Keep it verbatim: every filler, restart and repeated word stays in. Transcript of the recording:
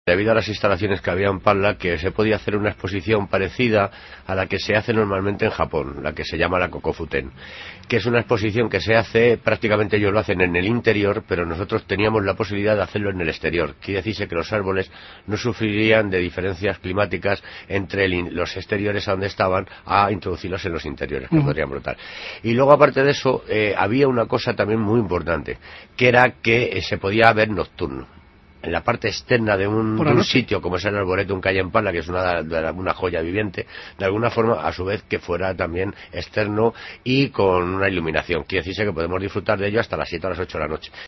debido a las instalaciones que había en Parla, que se podía hacer una exposición parecida a la que se hace normalmente en Japón, la que se llama la Kokofuten, que es una exposición que se hace, prácticamente ellos lo hacen en el interior, pero nosotros teníamos la posibilidad de hacerlo en el exterior. Quiere decirse que los árboles no sufrirían de diferencias climáticas entre el, los exteriores a donde estaban a introducirlos en los interiores, que uh-huh. podrían brotar. Y luego, aparte de eso, eh, había una cosa también muy importante, que era que eh, se podía ver nocturno. En la parte externa de un, de un sitio como es el Arboretum que hay en Parla, que es una, una joya viviente, de alguna forma, a su vez, que fuera también externo y con una iluminación. Quiere decirse que podemos disfrutar de ello hasta las siete o las ocho de la noche.